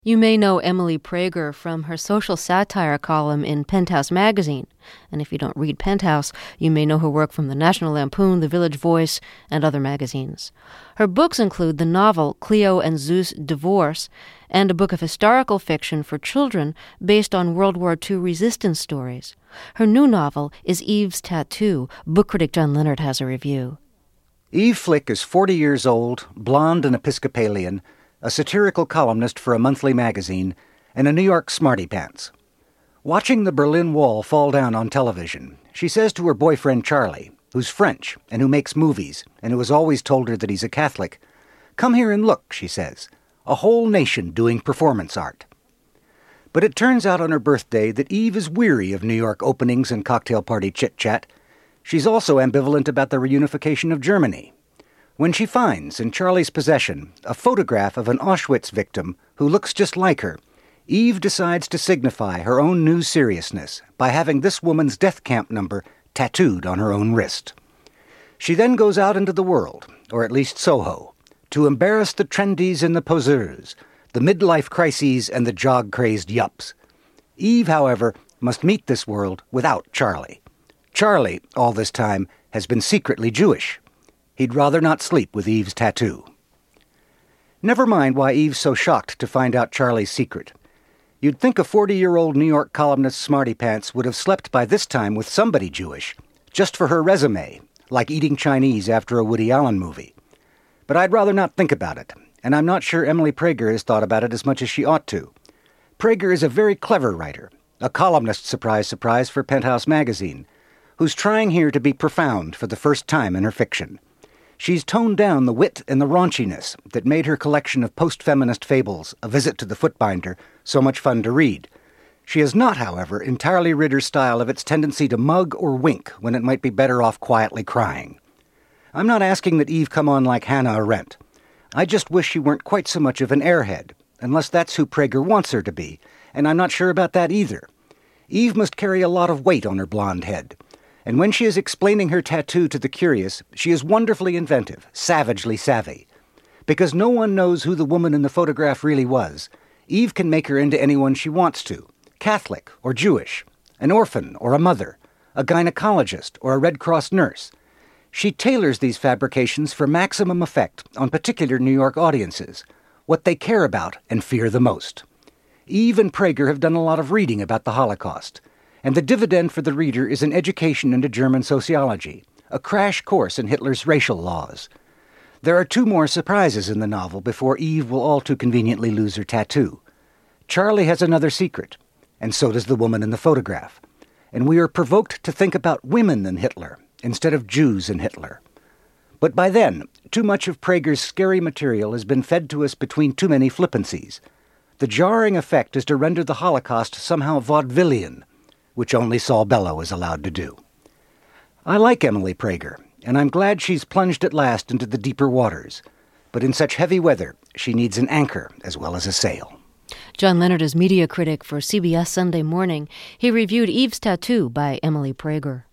You may know Emily Prager from her social satire column in Penthouse magazine. And if you don't read Penthouse, you may know her work from the National Lampoon, The Village Voice, and other magazines. Her books include the novel Cleo and Zeus Divorce and a book of historical fiction for children based on World War II resistance stories. Her new novel is Eve's Tattoo. Book critic John Leonard has a review. Eve Flick is 40 years old, blonde and Episcopalian, a satirical columnist for a monthly magazine, and a New York smarty pants. Watching the Berlin Wall fall down on television, she says to her boyfriend Charlie, who's French and who makes movies and who has always told her that he's a Catholic, "Come here and look," she says, "a whole nation doing performance art." But it turns out on her birthday that Eve is weary of New York openings and cocktail party chit-chat. She's also ambivalent about the reunification of Germany. When she finds in Charlie's possession a photograph of an Auschwitz victim who looks just like her, Eve decides to signify her own new seriousness by having this woman's death camp number tattooed on her own wrist. She then goes out into the world, or at least Soho, to embarrass the trendies and the poseurs, the midlife crises and the jog-crazed yups. Eve, however, must meet this world without Charlie. Charlie, all this time, has been secretly Jewish. He'd rather not sleep with Eve's tattoo. Never mind why Eve's so shocked to find out Charlie's secret. You'd think a 40-year-old New York columnist smarty pants would have slept by this time with somebody Jewish, just for her resume, like eating Chinese after a Woody Allen movie. But I'd rather not think about it, and I'm not sure Emily Prager has thought about it as much as she ought to. Prager is a very clever writer, a columnist, surprise, surprise, for Penthouse magazine, who's trying here to be profound for the first time in her fiction. She's toned down the wit and the raunchiness that made her collection of post-feminist fables, A Visit to the Footbinder, so much fun to read. She has not, however, entirely rid her style of its tendency to mug or wink when it might be better off quietly crying. I'm not asking that Eve come on like Hannah Arendt. I just wish she weren't quite so much of an airhead, unless that's who Prager wants her to be, and I'm not sure about that either. Eve must carry a lot of weight on her blonde head. And when she is explaining her tattoo to the curious, she is wonderfully inventive, savagely savvy. Because no one knows who the woman in the photograph really was, Eve can make her into anyone she wants to. Catholic or Jewish, an orphan or a mother, a gynecologist or a Red Cross nurse. She tailors these fabrications for maximum effect on particular New York audiences, what they care about and fear the most. Eve and Prager have done a lot of reading about the Holocaust, and the dividend for the reader is an education into German sociology, a crash course in Hitler's racial laws. There are two more surprises in the novel before Eve will all too conveniently lose her tattoo. Charlie has another secret, and so does the woman in the photograph, and we are provoked to think about women and Hitler instead of Jews and Hitler. But by then, too much of Prager's scary material has been fed to us between too many flippancies. The jarring effect is to render the Holocaust somehow vaudevillian, which only Saul Bellow is allowed to do. I like Emily Prager, and I'm glad she's plunged at last into the deeper waters. But in such heavy weather, she needs an anchor as well as a sail. John Leonard is media critic for CBS Sunday Morning. He reviewed Eve's Tattoo by Emily Prager.